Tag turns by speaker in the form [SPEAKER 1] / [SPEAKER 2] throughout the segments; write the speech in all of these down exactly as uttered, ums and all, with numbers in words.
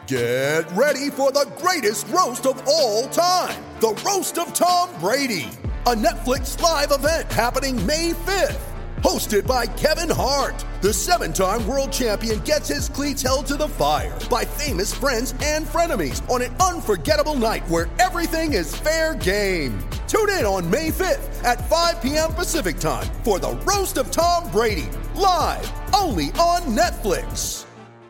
[SPEAKER 1] Get ready for the greatest roast of all time, the Roast of Tom Brady, a Netflix live event happening May fifth. Hosted by Kevin Hart, the seven-time world champion gets his cleats held to the fire by famous friends and frenemies on an unforgettable night where everything is fair game. Tune in on May fifth at five p.m. Pacific time for the Roast of Tom Brady, live only on Netflix.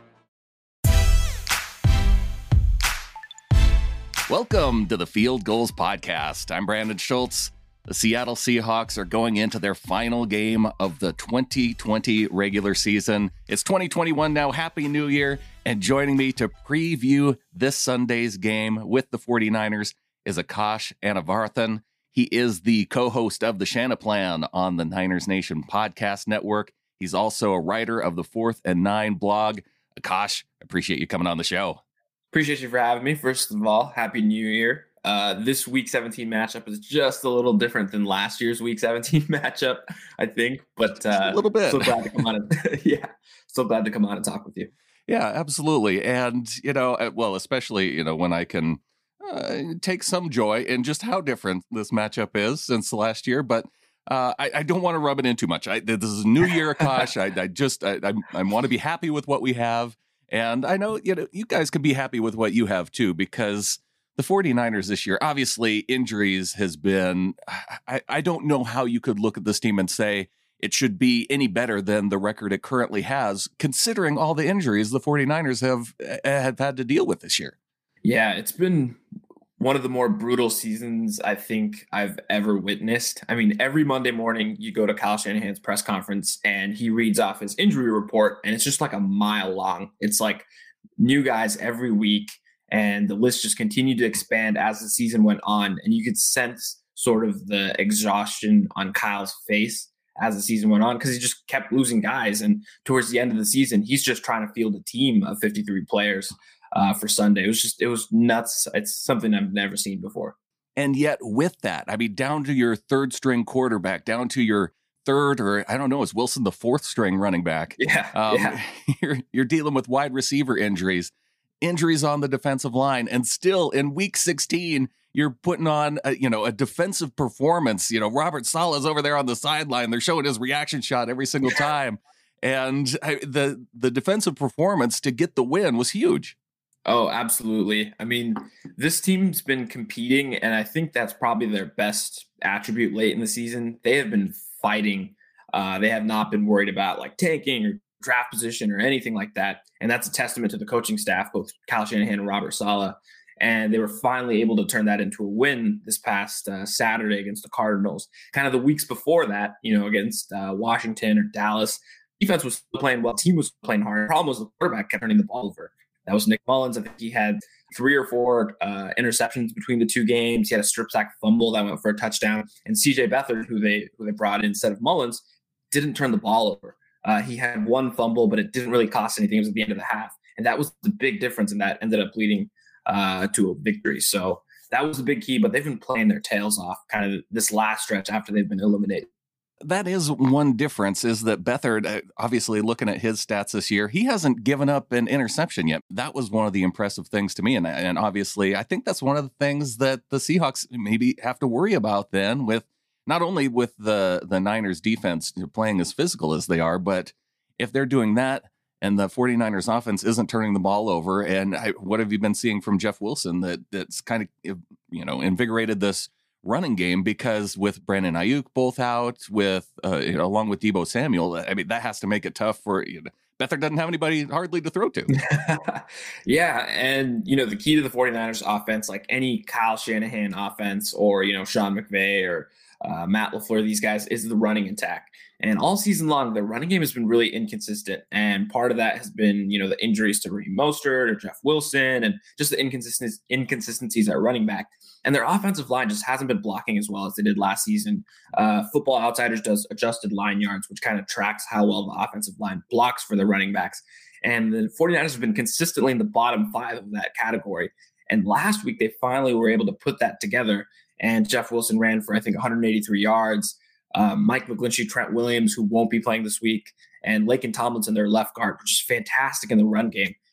[SPEAKER 2] Welcome to the Field Goals Podcast. I'm Brandon Schultz. The Seattle Seahawks are going into their final game of the twenty twenty regular season. It's twenty twenty-one now. Happy New Year. And joining me to preview this Sunday's game with the 49ers is Akash Anavarthan. He is the co-host of the Shanaplan on the Niners Nation Podcast Network. He's also a writer of the Fourth and Nine blog. Akash, appreciate you coming on the show.
[SPEAKER 3] Appreciate you for having me. First of all, Happy New Year. Uh, this Week seventeen matchup is just a little different than last year's Week seventeen matchup, I think. But uh,
[SPEAKER 2] a little bit.
[SPEAKER 3] So glad to come on. And, yeah, so glad to come on and talk with you.
[SPEAKER 2] Yeah, absolutely. And, you know, well, especially, you know, when I can uh, take some joy in just how different this matchup is since last year. But uh, I, I don't want to rub it in too much. I, this is a new year, Akash. I, I just I, I, I want to be happy with what we have. And I know, you know, you guys can be happy with what you have, too, because the 49ers this year, obviously injuries has been, I, I don't know how you could look at this team and say it should be any better than the record it currently has, considering all the injuries the 49ers have, have had to deal with this year.
[SPEAKER 3] Yeah, it's been one of the more brutal seasons I think I've ever witnessed. I mean, every Monday morning you go to Kyle Shanahan's press conference and he reads off his injury report and it's just like a mile long. It's like new guys every week. And the list just continued to expand as the season went on. And you could sense sort of the exhaustion on Kyle's face as the season went on because he just kept losing guys. And towards the end of the season, he's just trying to field a team of fifty-three players uh, for Sunday. It was just, it was nuts. It's something I've never seen before.
[SPEAKER 2] And yet with that, I mean, down to your third string quarterback, down to your third, or I don't know, is Wilson the fourth string running back?
[SPEAKER 3] Yeah.
[SPEAKER 2] Um,
[SPEAKER 3] yeah.
[SPEAKER 2] You're, you're dealing with wide receiver injuries. Injuries on the defensive line, and still in week sixteen, you're putting on a, you know, a defensive performance. You know, Robert Saleh's over there on the sideline. They're showing his reaction shot every single time. And I, the the defensive performance to get the win was huge.
[SPEAKER 3] Oh, absolutely. I mean, this team's been competing, and I think that's probably their best attribute late in the season. They have been fighting. Uh, they have not been worried about like tanking or draft position or anything like that. And that's a testament to the coaching staff, both Kyle Shanahan and Robert Saleh. And they were finally able to turn that into a win this past uh, Saturday against the Cardinals. Kind of the weeks before that, you know, against uh, Washington or Dallas, defense was still playing well. Team was playing hard. The problem was the quarterback kept turning the ball over. That was Nick Mullins. I think he had three or four uh, interceptions between the two games. He had a strip sack fumble that went for a touchdown. And C J Beathard, who they who they brought in instead of Mullins, didn't turn the ball over. Uh, he had one fumble, but it didn't really cost anything. It was at the end of the half. And that was the big difference, and that ended up leading uh, to a victory. So that was the big key, but they've been playing their tails off kind of this last stretch after they've been eliminated.
[SPEAKER 2] That is one difference, is that Beathard, obviously looking at his stats this year, he hasn't given up an interception yet. That was one of the impressive things to me. And, and obviously, I think that's one of the things that the Seahawks maybe have to worry about then, with not only with the, the Niners defense playing as physical as they are, but if they're doing that and the 49ers offense isn't turning the ball over, and I, what have you been seeing from Jeff Wilson that that's kind of, you know, invigorated this running game? Because with Brandon Ayuk both out, with uh, you know, along with Deebo Samuel, I mean, that has to make it tough for, you know, Beathard doesn't have anybody hardly to throw to.
[SPEAKER 3] Yeah, and, you know, the key to the 49ers offense, like any Kyle Shanahan offense or, you know, Sean McVay or Uh, Matt LaFleur, these guys, is the running attack. And all season long, the running game has been really inconsistent. And part of that has been, you know, the injuries to Raheem Mostert or Jeff Wilson and just the inconsistencies, inconsistencies at running back. And their offensive line just hasn't been blocking as well as they did last season. Uh, Football Outsiders does adjusted line yards, which kind of tracks how well the offensive line blocks for their running backs. And the 49ers have been consistently in the bottom five of that category. And last week, they finally were able to put that together. And Jeff Wilson ran for, I think, one hundred eighty-three yards. Um, Mike McGlinchey, Trent Williams, who won't be playing this week, and Laken Tomlinson, their left guard, which is fantastic in the run game.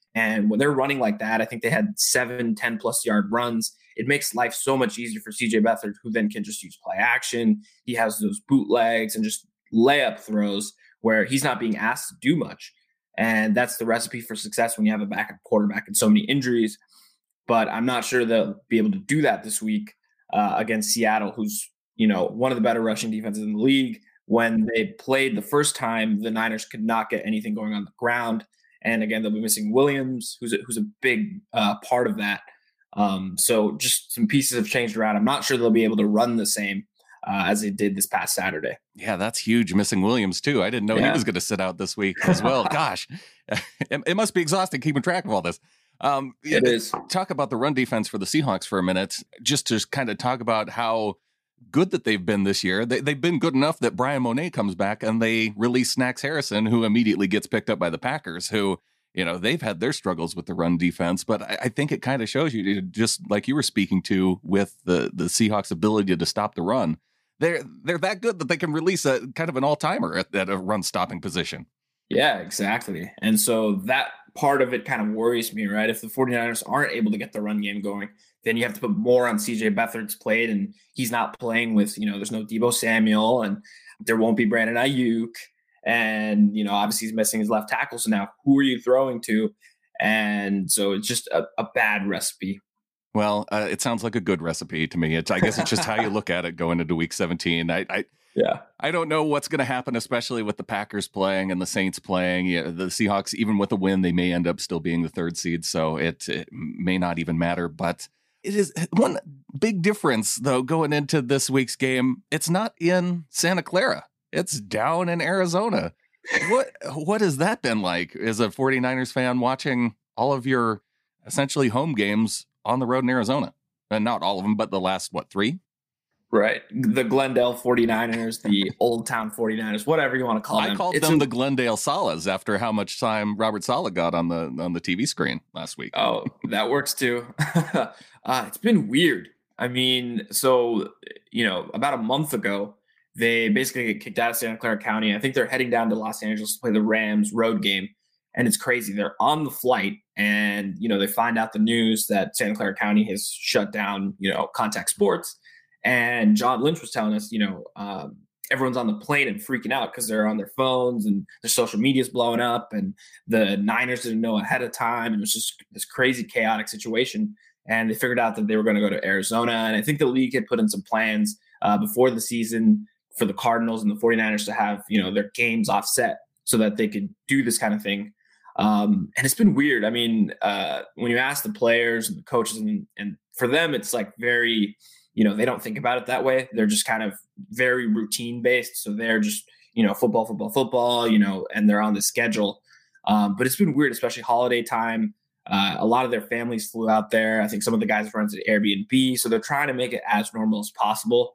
[SPEAKER 3] And when they're running like that, I think they had seven, ten plus yard runs. It makes life so much easier for C J Beathard, who then can just use play action. He has those bootlegs and just layup throws where he's not being asked to do much. And that's the recipe for success when you have a backup quarterback and so many injuries. But I'm not sure they'll be able to do that this week uh, against Seattle, who's, you know, one of the better rushing defenses in the league. When they played the first time, the Niners could not get anything going on the ground. And again, they'll be missing Williams, who's a, who's a big uh, part of that. Um, so just some pieces have changed around. I'm not sure they'll be able to run the same uh, as they did this past Saturday.
[SPEAKER 2] Yeah, that's huge. Missing Williams too. I didn't know yeah. he was going to sit out this week as well. Gosh, it, it must be exhausting keeping track of all this. Um,
[SPEAKER 3] it is.
[SPEAKER 2] Talk about the run defense for the Seahawks for a minute, just to kind of talk about how good that they've been this year. They, they've been good enough that Brian Monet comes back and they release Snacks Harrison, who immediately gets picked up by the Packers, who, you know, they've had their struggles with the run defense, but I, I think it kind of shows you, just like you were speaking to with the, the Seahawks' ability to stop the run. They're, they're that good that they can release a kind of an all-timer at, at a run stopping position.
[SPEAKER 3] Yeah, exactly. And so that part of it kind of worries me, right? If the 49ers aren't able to get the run game going, then you have to put more on C J Beathard's plate, and he's not playing with, you know, there's no Deebo Samuel, and there won't be Brandon Ayuk. And, you know, obviously he's missing his left tackle. So now who are you throwing to? And so it's just a, a bad recipe.
[SPEAKER 2] Well, uh, it sounds like a good recipe to me. It's, I guess it's just how you look at it going into week seventeen. I, I
[SPEAKER 3] Yeah,
[SPEAKER 2] I don't know what's going to happen, especially with the Packers playing and the Saints playing. Yeah, the Seahawks, even with a win, they may end up still being the third seed. So it, it may not even matter. But it is one big difference, though, going into this week's game. It's not in Santa Clara. It's down in Arizona. What what has that been like as a 49ers fan watching all of your essentially home games on the road in Arizona? And not all of them, but the last, what, three?
[SPEAKER 3] Right. The Glendale 49ers, the Old Town 49ers, whatever you want to call them.
[SPEAKER 2] I called
[SPEAKER 3] it's
[SPEAKER 2] them
[SPEAKER 3] a,
[SPEAKER 2] the Glendale Salas after how much time Robert Saleh got on the on the T V screen last week.
[SPEAKER 3] Oh, that works too. uh, it's been weird. I mean, so, you know, about a month ago, they basically get kicked out of Santa Clara County. I think they're heading down to Los Angeles to play the Rams road game. And it's crazy. They're on the flight and, you know, they find out the news that Santa Clara County has shut down, you know, contact sports. And John Lynch was telling us, you know, um, everyone's on the plane and freaking out because they're on their phones and their social media's blowing up. And the Niners didn't know ahead of time. It was just this crazy, chaotic situation. And they figured out that they were going to go to Arizona. And I think the league had put in some plans uh, before the season for the Cardinals and the 49ers to have, you know, their games offset so that they could do this kind of thing. Um, and it's been weird. I mean, uh, when you ask the players and the coaches, and, and for them, it's like very, you know, they don't think about it that way. They're just kind of very routine based. So they're just, you know, football, football, football, you know, and they're on the schedule. Um, but it's been weird, especially holiday time. Uh, a lot of their families flew out there. I think some of the guys have rented Airbnb. So they're trying to make it as normal as possible.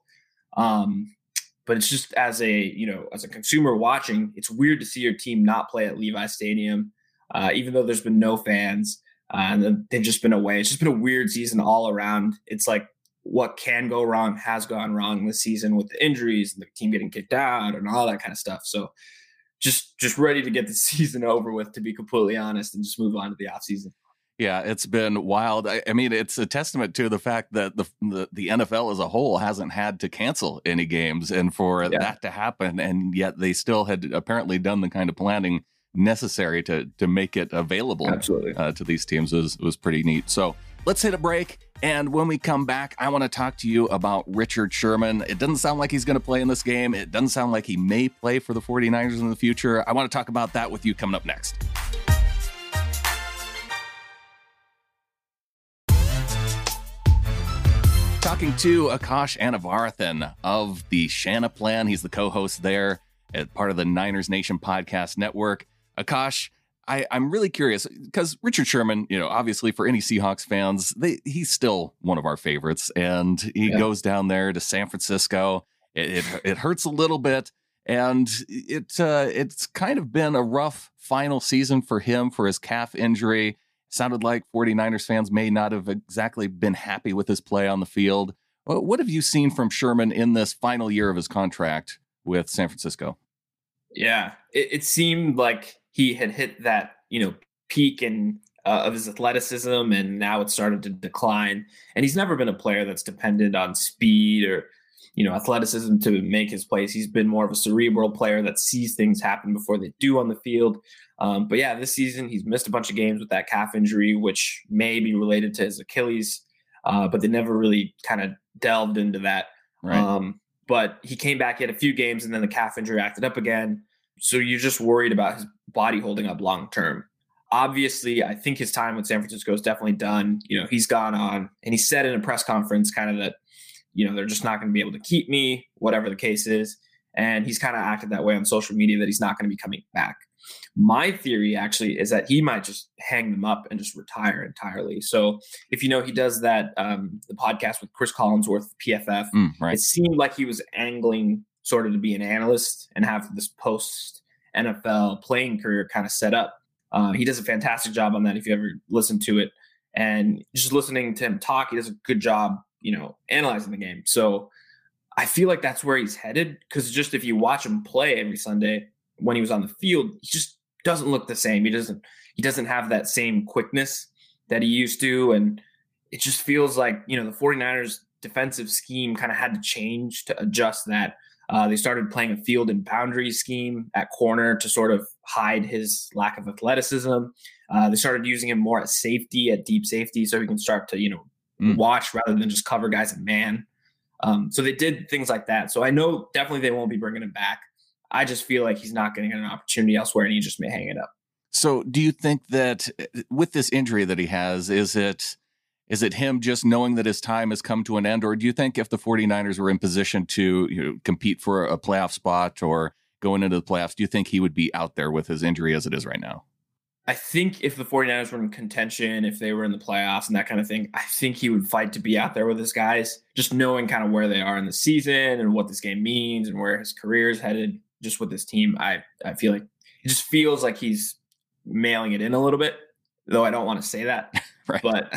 [SPEAKER 3] Um, but it's just as a, you know, as a consumer watching, it's weird to see your team not play at Levi Stadium. Uh, even though there's been no fans uh, and they've just been away. It's just been a weird season all around. It's like what can go wrong has gone wrong this season with the injuries and the team getting kicked out and all that kind of stuff. So just just ready to get the season over with, to be completely honest, and just move on to the offseason.
[SPEAKER 2] Yeah, it's been wild. I, I mean, it's a testament to the fact that the, the the N F L as a whole hasn't had to cancel any games, and for yeah. that to happen, and yet they still had apparently done the kind of planning necessary to to make it available
[SPEAKER 3] Absolutely.
[SPEAKER 2] Uh, to these teams was was pretty neat. So let's hit a break, and when we come back, I want to talk to you about Richard Sherman. It doesn't sound like he's going to play in this game. It doesn't sound like he may play for the 49ers in the future. I want to talk about that with you coming up next. Talking to Akash Anavarathan of the Shanna Plan. He's the co-host there at part of the Niners Nation Podcast Network. Akash, I, I'm really curious because Richard Sherman, you know, obviously for any Seahawks fans, they, he's still one of our favorites. And he yeah. goes down there to San Francisco. It, it, it hurts a little bit. And it uh, it's kind of been a rough final season for him for his calf injury. Sounded like 49ers fans may not have exactly been happy with his play on the field. What have you seen from Sherman in this final year of his contract with San Francisco?
[SPEAKER 3] Yeah, it, it seemed like he had hit that, you know, peak and uh, of his athleticism, and now it's started to decline. And he's never been a player that's dependent on speed or, you know, athleticism to make his plays. He's been more of a cerebral player that sees things happen before they do on the field. Um, but yeah, this season he's missed a bunch of games with that calf injury, which may be related to his Achilles, uh, but they never really kind of delved into that.
[SPEAKER 2] Right.
[SPEAKER 3] Um, but he came back, he had a few games, and then the calf injury acted up again. So you're just worried about his body holding up long term. Obviously, I think his time with San Francisco is definitely done. You know, he's gone on, and he said in a press conference kind of that, you know, they're just not going to be able to keep me, whatever the case is. And he's kind of acted that way on social media, that he's not going to be coming back. My theory actually is that he might just hang them up and just retire entirely. So if you know, he does that, um, the podcast with Chris Collinsworth, P F F,
[SPEAKER 2] Mm, right.
[SPEAKER 3] It seemed like he was angling sort of to be an analyst and have this post N F L playing career kind of set up. Uh, he does a fantastic job on that if you ever listen to it. And just listening to him talk, he does a good job, you know, analyzing the game. So I feel like that's where he's headed, because just if you watch him play every Sunday when he was on the field, he just doesn't look the same. He doesn't he doesn't have that same quickness that he used to. And it just feels like, you know, the 49ers defensive scheme kind of had to change to adjust that. Uh, they started playing a field and boundary scheme at corner to sort of hide his lack of athleticism. Uh, they started using him more at safety, at deep safety, so he can start to, you know, mm. watch rather than just cover guys in man. Um, so they did things like that. So I know definitely they won't be bringing him back. I just feel like he's not getting an opportunity elsewhere, and he just may hang it up.
[SPEAKER 2] So do you think that with this injury that he has, is it is it him just knowing that his time has come to an end? Or do you think if the 49ers were in position to, you know, compete for a playoff spot or going into the playoffs, do you think he would be out there with his injury as it is right now?
[SPEAKER 3] I think if the 49ers were in contention, if they were in the playoffs and that kind of thing, I think he would fight to be out there with his guys, just knowing kind of where they are in the season and what this game means and where his career is headed just with this team. I, I feel like it just feels like he's mailing it in a little bit, though I don't want to say that.
[SPEAKER 2] Right.
[SPEAKER 3] But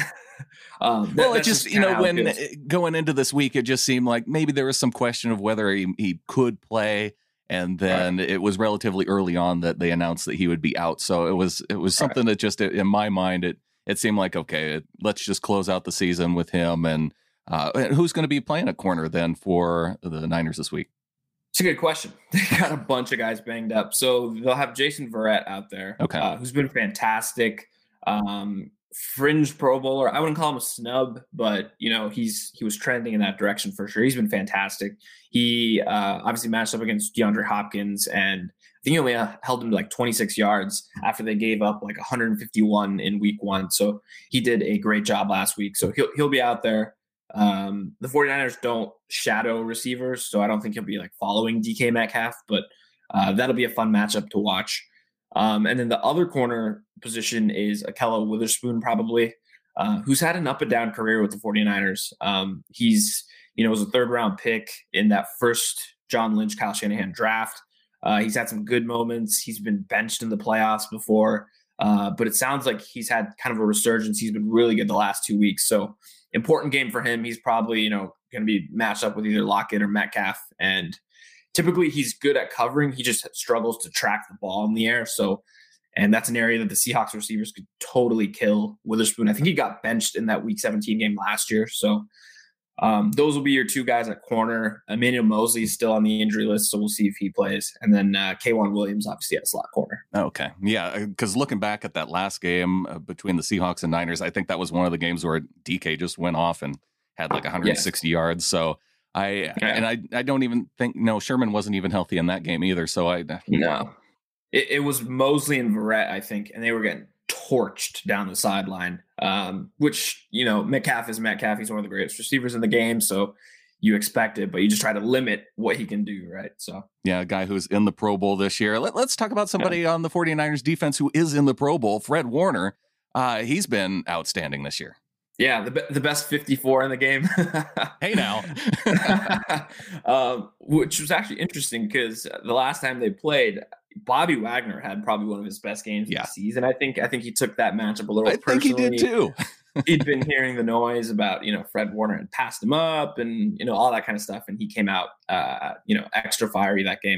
[SPEAKER 3] um,
[SPEAKER 2] well,
[SPEAKER 3] that,
[SPEAKER 2] it just, just you know, when going into this week, it just seemed like maybe there was some question of whether he, he could play. And then right. it was relatively early on that they announced that he would be out. So it was it was something right. that just, in my mind, it it seemed like, okay, let's just close out the season with him. And uh, who's going to be playing a corner then for the Niners this week?
[SPEAKER 3] It's a good question. They got a bunch of guys banged up. So they'll have Jason Verrett out there,
[SPEAKER 2] okay.
[SPEAKER 3] uh, who's been fantastic. Um, fringe Pro Bowler. I wouldn't call him a snub, but you know, he's he was trending in that direction for sure. He's been fantastic. He uh, obviously matched up against DeAndre Hopkins, and I think he only uh, held him to like twenty-six yards after they gave up like one hundred fifty-one in week one. So he did a great job last week. So he'll he'll be out there. Um, the 49ers don't shadow receivers, so I don't think he'll be like following D K Metcalf, but uh, that'll be a fun matchup to watch. Um, and then the other corner position is Ahkello Witherspoon, probably, uh, who's had an up and down career with the 49ers. Um, he's, you know, was a third round pick in that first John Lynch, Kyle Shanahan draft. Uh, he's had some good moments. He's been benched in the playoffs before, uh, but it sounds like he's had kind of a resurgence. He's been really good the last two weeks. So important game for him. He's probably, you know, going to be matched up with either Lockett or Metcalf, and typically he's good at covering. He just struggles to track the ball in the air. So, and that's an area that the Seahawks receivers could totally kill Witherspoon. I think he got benched in that week seventeen game last year. So um, those will be your two guys at corner. Emmanuel Mosley is still on the injury list, so we'll see if he plays. And then uh, K'Waun Williams, obviously, at slot corner.
[SPEAKER 2] Okay. Yeah, because looking back at that last game uh, between the Seahawks and Niners, I think that was one of the games where D K just went off and had like one hundred sixty yes. yards. So I yeah. and I I don't even think no Sherman wasn't even healthy in that game either. So I
[SPEAKER 3] no, it, it was Mosley and Verrett, I think, and they were getting torched down the sideline. Um, which you know Metcalf is Metcalf. He's one of the greatest receivers in the game, so you expect it, but you just try to limit what he can do, right? So
[SPEAKER 2] yeah, a guy who's in the Pro Bowl this year. Let, let's talk about somebody yeah. on the 49ers defense who is in the Pro Bowl, Fred Warner. Uh, he's been outstanding this year.
[SPEAKER 3] Yeah, the the best fifty-four in the game.
[SPEAKER 2] Hey now.
[SPEAKER 3] um, which was actually interesting because the last time they played, Bobby Wagner had probably one of his best games
[SPEAKER 2] yeah.
[SPEAKER 3] of the season. I think I think he took that matchup a little
[SPEAKER 2] I
[SPEAKER 3] personally.
[SPEAKER 2] think he did too.
[SPEAKER 3] He'd been hearing the noise about, you know, Fred Warner had passed him up and, you know, all that kind of stuff. And he came out, uh, you know, extra fiery that game.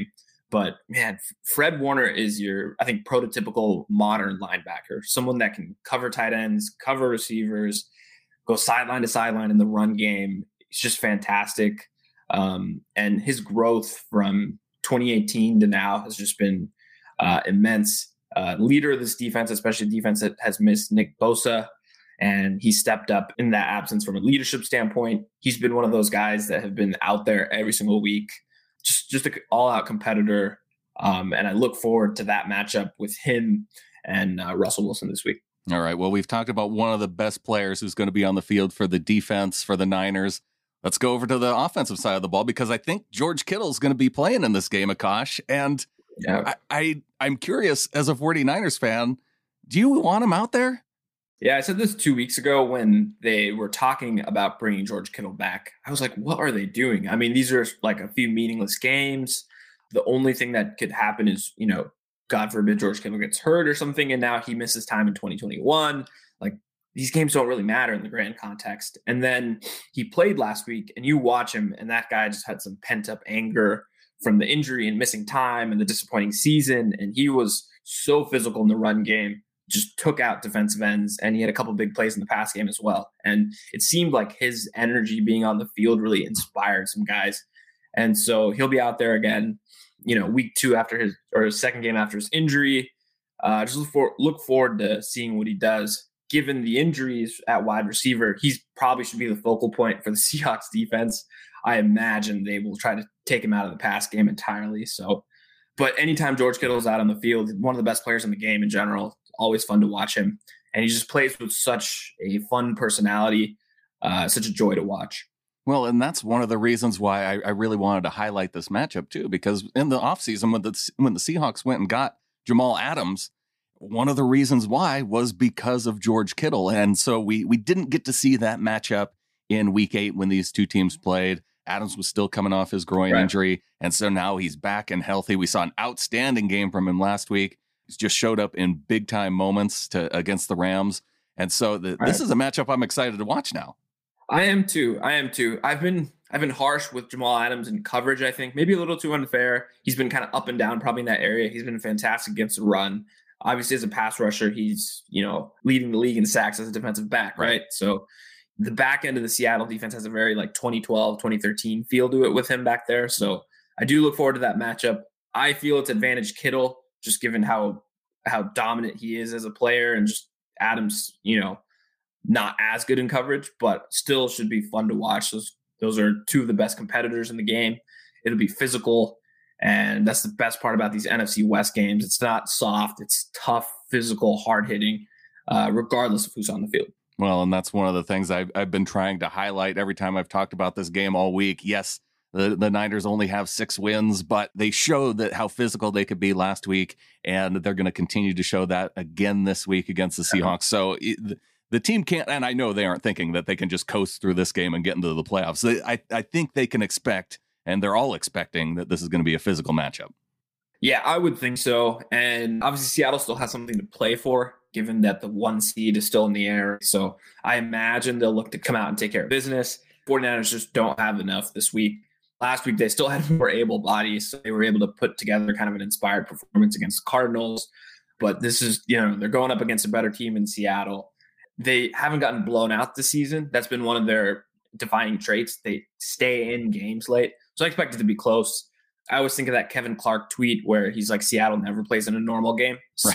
[SPEAKER 3] But man, Fred Warner is your, I think, prototypical modern linebacker, someone that can cover tight ends, cover receivers, go sideline to sideline in the run game. It's just fantastic. Um, and his growth from twenty eighteen to now has just been uh, immense. Uh, leader of this defense, especially defense that has missed Nick Bosa, and he stepped up in that absence from a leadership standpoint. He's been one of those guys that have been out there every single week. Just, just an all-out competitor, um, and I look forward to that matchup with him and uh, Russell Wilson this week.
[SPEAKER 2] All right, well, we've talked about one of the best players who's going to be on the field for the defense for the Niners. Let's go over to the offensive side of the ball, because I think George Kittle is going to be playing in this game, Akash, and yeah. I, I, I'm curious, as a 49ers fan, do you want him out there?
[SPEAKER 3] Yeah, I said this two weeks ago when they were talking about bringing George Kittle back. I was like, what are they doing? I mean, these are like a few meaningless games. The only thing that could happen is, you know, God forbid George Kittle gets hurt or something, and now he misses time in twenty twenty-one. Like, these games don't really matter in the grand context. And then he played last week, and you watch him, and that guy just had some pent-up anger from the injury and missing time and the disappointing season, and he was so physical in the run game. Just took out defensive ends, and he had a couple big plays in the pass game as well. And it seemed like his energy being on the field really inspired some guys. And so he'll be out there again, you know, week two after his, or his second game after his injury. Uh, just look, for, look forward to seeing what he does. Given the injuries at wide receiver, he's probably should be the focal point for the Seahawks defense. I imagine they will try to take him out of the pass game entirely. So, but anytime George Kittle is out on the field, one of the best players in the game in general, always fun to watch him. And he just plays with such a fun personality, uh, such a joy to watch.
[SPEAKER 2] Well, and that's one of the reasons why I, I really wanted to highlight this matchup too, because in the offseason, when the, when the Seahawks went and got Jamal Adams, one of the reasons why was because of George Kittle. And so we, we didn't get to see that matchup in week eight when these two teams played. Adams was still coming off his groin right. injury. And so now he's back and healthy. We saw an outstanding game from him last week. He's just showed up in big time moments to against the Rams. And so the, right. this is a matchup I'm excited to watch now.
[SPEAKER 3] I am too. I am too. I've been, I've been harsh with Jamal Adams in coverage. I think maybe a little too unfair. He's been kind of up and down probably in that area. He's been fantastic against the run. Obviously as a pass rusher, he's, you know, leading the league in sacks as a defensive back. Right. right? So the back end of the Seattle defense has a very like twenty twelve, twenty thirteen feel to it with him back there. So I do look forward to that matchup. I feel it's advantage Kittle, just given how, how dominant he is as a player, and just Adams, you know, not as good in coverage, but still should be fun to watch. Those, those are two of the best competitors in the game. It'll be physical. And that's the best part about these N F C West games. It's not soft. It's tough, physical, hard hitting, uh, regardless of who's on the field.
[SPEAKER 2] Well, and that's one of the things I've, I've been trying to highlight every time I've talked about this game all week. Yes, the, the Niners only have six wins, but they showed that how physical they could be last week, and they're going to continue to show that again this week against the Seahawks. So it, the team can't, and I know they aren't thinking that they can just coast through this game and get into the playoffs. They, I, I think they can expect, and they're all expecting, that this is going to be a physical matchup.
[SPEAKER 3] Yeah, I would think so. And obviously Seattle still has something to play for, given that the one seed is still in the air. So I imagine they'll look to come out and take care of business. 49ers just don't have enough this week. Last week, they still had more able bodies, so they were able to put together kind of an inspired performance against the Cardinals. But this is, you know, they're going up against a better team in Seattle. They haven't gotten blown out this season. That's been one of their defining traits. They stay in games late. So I expect it to be close. I always think of that Kevin Clark tweet where he's like, Seattle never plays in a normal game. So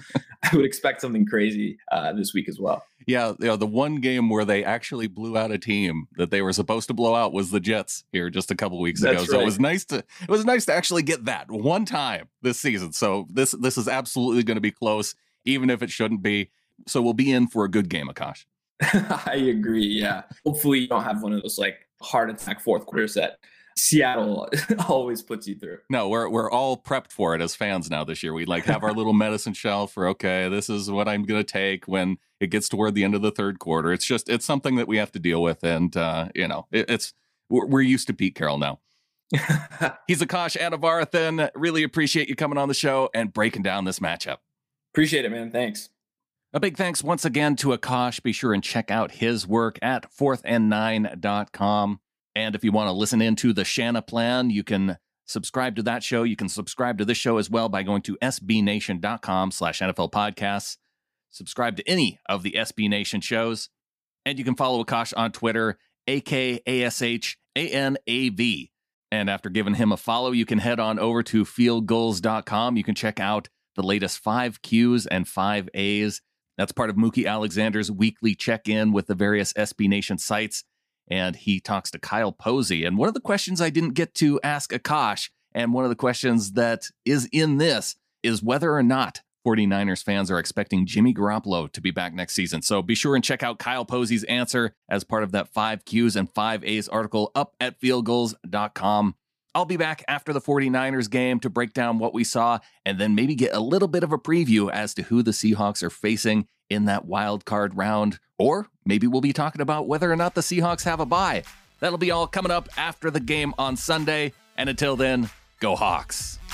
[SPEAKER 3] I would expect something crazy uh, this week as well.
[SPEAKER 2] Yeah, you know, the one game where they actually blew out a team that they were supposed to blow out was the Jets here just a couple weeks That's ago. Right. So it was nice to it was nice to actually get that one time this season. So this this is absolutely going to be close, even if it shouldn't be. So we'll be in for a good game, Akash.
[SPEAKER 3] I agree. Yeah. Hopefully you don't have one of those like heart attack fourth quarters that Seattle always puts you through.
[SPEAKER 2] No, we're we're all prepped for it as fans now this year. We like have our little medicine shelf for, okay, this is what I'm going to take when it gets toward the end of the third quarter. It's just, it's something that we have to deal with. And, uh, you know, it, it's, we're, we're used to Pete Carroll now. He's Akash Anavarathan. Really appreciate you coming on the show and breaking down this matchup.
[SPEAKER 3] Appreciate it, man. Thanks.
[SPEAKER 2] A big thanks once again to Akash. Be sure and check out his work at fourth and nine dot com. And if you want to listen into the Shanna Plan, you can subscribe to that show. You can subscribe to this show as well by going to sbnation.com slash NFL podcasts. Subscribe to any of the S B Nation shows. And you can follow Akash on Twitter, A K A S H A N A V. And after giving him a follow, you can head on over to field goals dot com. You can check out the latest five Qs and five As. That's part of Mookie Alexander's weekly check-in with the various S B Nation sites. And he talks to Kyle Posey. And one of the questions I didn't get to ask Akash, and one of the questions that is in this, is whether or not 49ers fans are expecting Jimmy Garoppolo to be back next season. So be sure and check out Kyle Posey's answer as part of that five Qs and five A's article up at field goals dot com. I'll be back after the 49ers game to break down what we saw and then maybe get a little bit of a preview as to who the Seahawks are facing in that wild card round. Or maybe we'll be talking about whether or not the Seahawks have a bye. That'll be all coming up after the game on Sunday. And until then, go Hawks.